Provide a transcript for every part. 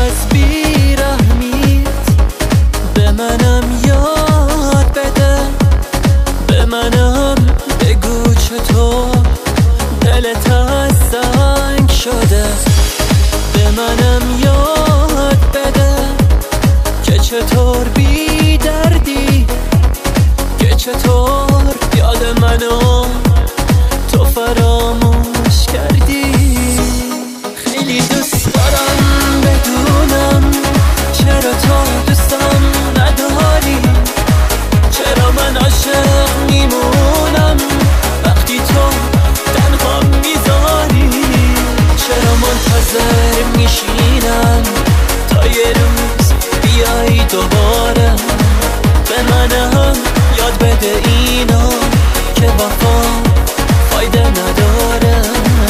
از بیرحمیت به منم یاد بده، به منم بگو چطور دلت از سنگ شده، به منم یاد بده که چطور بی دردی، که چطور یاد منو تو فراموش کردی. خیلی دوست دارم بدونم چرا تو دوستم نداری، چرا من عاشق میمونم وقتی تو تنها میذاری، چرا منتظر میشینم تا یه روز بیایی دوباره به منم یاد بده اینو که وفا فایده نداره،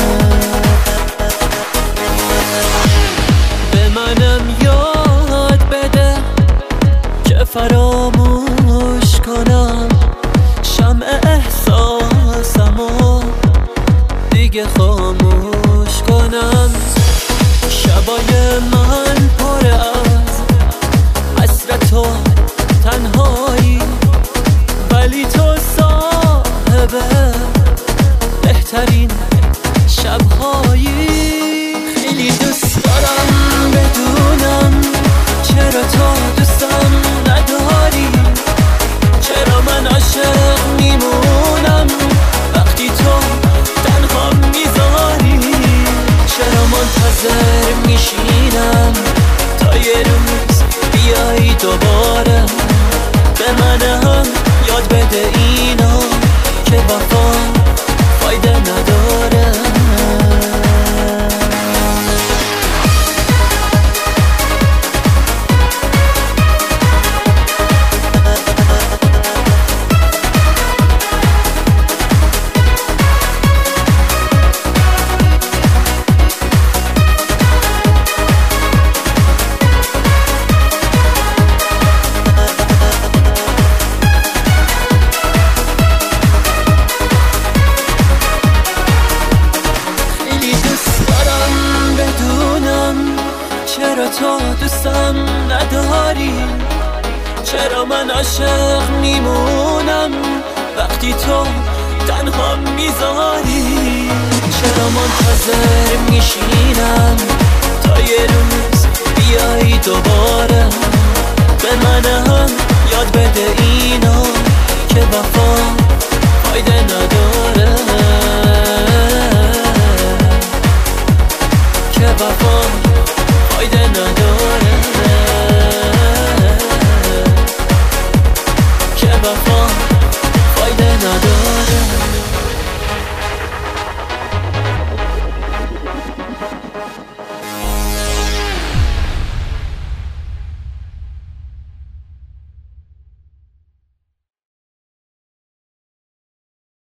به منم یاد بده که فراموش کنم شمع احساسمو دیگه خاموش کنم. شبای من پر از حسرت و تنهایی، ولی تو صاحب بهترین شبهایی. خیلی دوست دارم بدونم چرا تو دوستم نداری، چرا من عاشق میمونم وقتی تو تنها میذاری، چرا منتظر میشینم تا یه روز بیایی دوباره به منم یاد بده اینو که وفا فایده نداره. چرا تو دوستم نداری، چرا من عاشق میمونم وقتی تو تنها میذاری، چرا منتظر میشینم تا یه روز بیایی دوباره به منم یاد بده اینو که وفا فایده نداره، که وفا